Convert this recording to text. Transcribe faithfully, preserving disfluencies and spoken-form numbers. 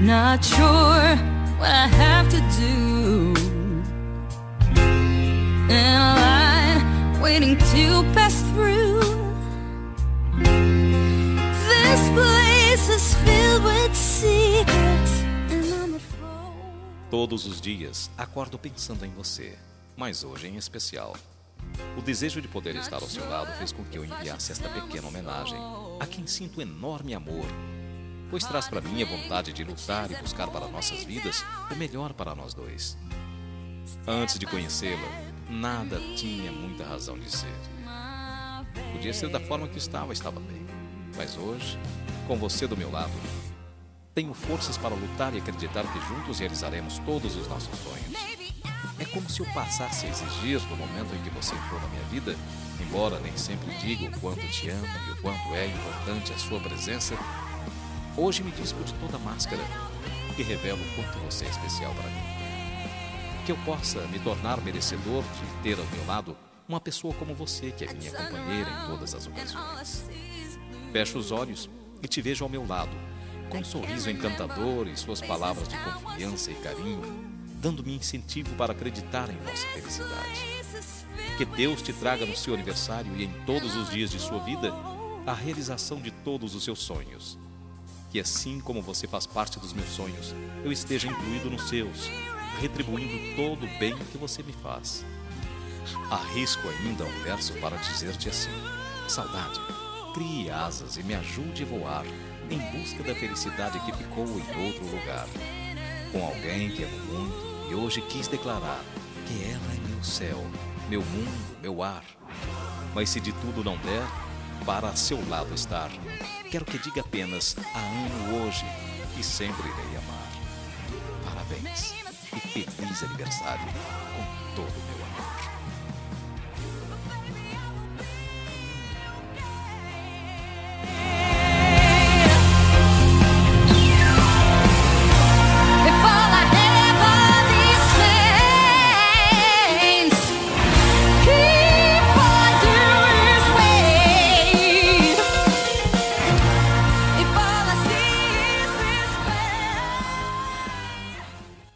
Not sure what I have to do. In a line waiting to pass through. This place is filled with secrets and I'm afraid. Todos os dias acordo pensando em você, mas hoje em especial. O desejo de poder estar ao seu lado fez com que eu enviasse esta pequena homenagem a quem sinto enorme amor, pois traz para mim a vontade de lutar e buscar para nossas vidas o melhor para nós dois. Antes de conhecê-la, nada tinha muita razão de ser. Podia ser da forma que estava, estava bem. Mas hoje, com você do meu lado, tenho forças para lutar e acreditar que juntos realizaremos todos os nossos sonhos. É como se eu passasse a exigir no momento em que você entrou na minha vida, embora nem sempre diga o quanto te amo e o quanto é importante a sua presença. Hoje me dispo de toda máscara e revelo o quanto você é especial para mim. Que eu possa me tornar merecedor de ter ao meu lado uma pessoa como você, que é minha companheira em todas as ocasiões. Fecho os olhos e te vejo ao meu lado, com um sorriso encantador e suas palavras de confiança e carinho, dando-me incentivo para acreditar em nossa felicidade. Que Deus te traga no seu aniversário e em todos os dias de sua vida a realização de todos os seus sonhos. Que assim como você faz parte dos meus sonhos, eu esteja incluído nos seus, retribuindo todo o bem que você me faz. Arrisco ainda um verso para dizer-te assim: saudade, crie asas e me ajude a voar em busca da felicidade que ficou em outro lugar, com alguém que amo muito e hoje quis declarar que ela é meu céu, meu mundo, meu ar. Mas se de tudo não der, para seu lado estar, quero que diga apenas a amo hoje e sempre irei amar. Parabéns e feliz aniversário com todo o meu